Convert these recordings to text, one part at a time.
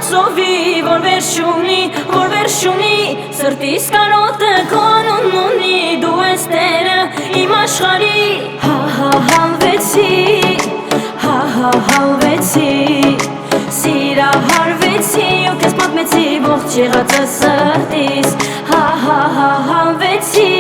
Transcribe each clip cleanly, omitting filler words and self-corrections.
սովի, որ վերշունի Սրտիս կարոտը կոնուն ունի Դու ես տերը իմ աշխարի Հալվեցի Սիրահարվեցի ու կեզ պատմեցի ողջ եղածը սրտիս Հալվեցի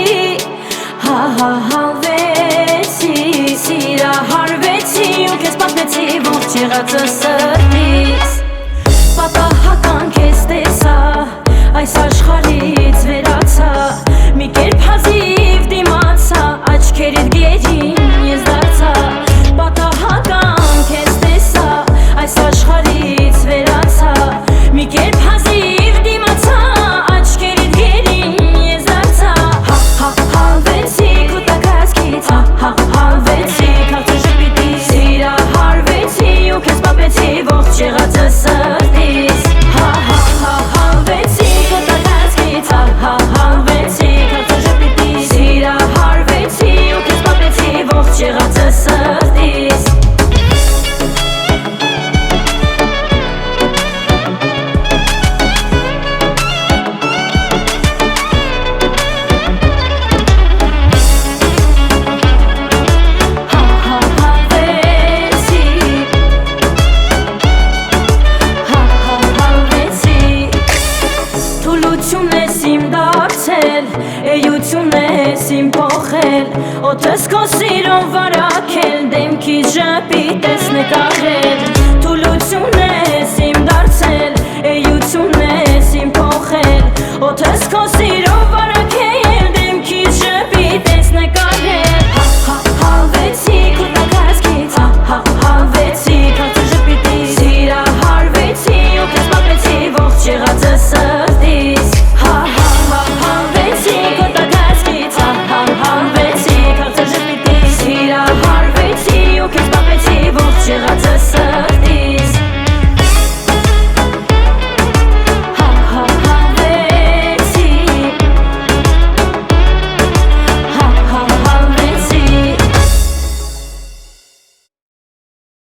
Սիրահարվեցի ու կեզ պատմեցի ողջ եղածը սրտիս Պատահական կեզ տեսա, այս աշխարից վերացա Մի կերպ հազիվ դիմացա, աչքերիդ գերին ես դարձա Պատահական կեզ տեսա, այս աշխարից վերացա Մի կերպ հազիվ դիմացա, աչքերիդ գերին ես դարձա Հալվեցի քո տակածքից, հալվեցի քաղցր ժպիտի Սիրահարվեցի ու կեզ պատմեցի ողջ եղածը սրտիս Հալվեցի քո տակածքից, հալվեցի քաղցր ժպիտի Սիրահարվեցի ու կեզ պատմեցի ողջ եղածը սրտիս Թուլություն ես իմ դարձել, էություն ես իմ փոխել Օդս քո սիրով վարակել, դեմքից ժպիտ ես նկարել Թուլություն ես իմ դարձել, էություն ես իմ փոխել Օդս քո